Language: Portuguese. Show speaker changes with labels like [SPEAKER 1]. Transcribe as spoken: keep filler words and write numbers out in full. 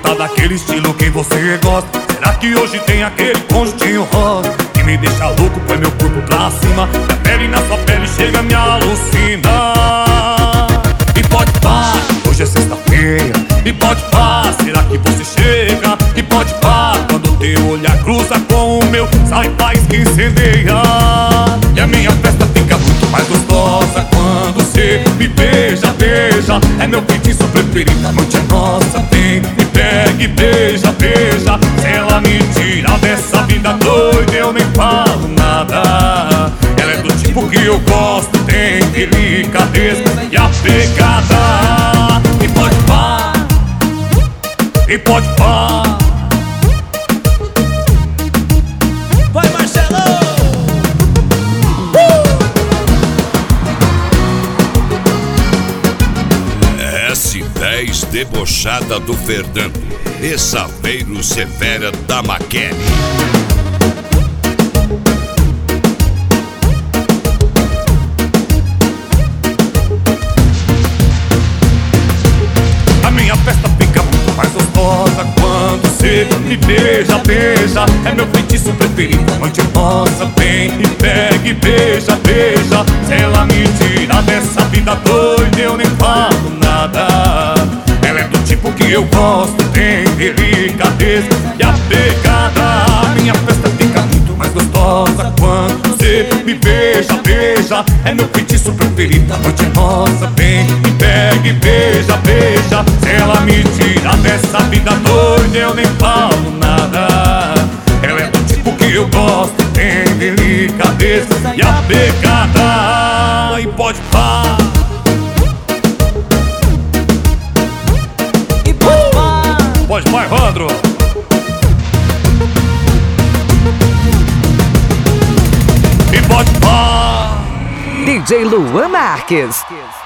[SPEAKER 1] tá daquele estilo que você gosta. Será que hoje tem aquele conjuntinho rosa que me deixa louco, põe meu corpo pra cima? A pele na sua pele chega a me alucinar. E pode pá, hoje é sexta-feira. E pode pá, será que você chega? E pode pá, quando o teu olhar cruza com o meu, sai paz que incendeia. E a minha festa fica muito mais gostosa quando você me beija, beija. É meu feitiço preferido, a noite é nossa. Vem, me pega e beija, beija. Se ela me tira dessa vida doida, eu nem falo nada. Ela é do tipo que eu gosto, tem delicadeza e a pegada. E pode pá, e pode pá.
[SPEAKER 2] Vai, Marcelo!
[SPEAKER 3] S dez debochada do Fernando e Saveiro Severa da Maquene.
[SPEAKER 1] A minha festa fica muito mais gostosa quando você me beija, beija. É meu feitiço preferido, a noite nossa. Vem e pega e beija, beija. Se ela me tira dessa vida doida, eu nem falo nada. Ela é do tipo que eu gosto, tem delicadeza e a pegada. A minha festa fica muito mais gostosa quando você me beija, beija. É meu feitiço preferido, a noite é nossa. Vem e pega e beija, beija. Se ela me tira dessa vida doida, eu nem falo nada. Ela é do tipo que eu gosto, tem delicadeza e a pegada. E pode pá,
[SPEAKER 2] E pode pá.
[SPEAKER 1] pode pá, Evandro. E pode pá.
[SPEAKER 4] D J Luan Marques.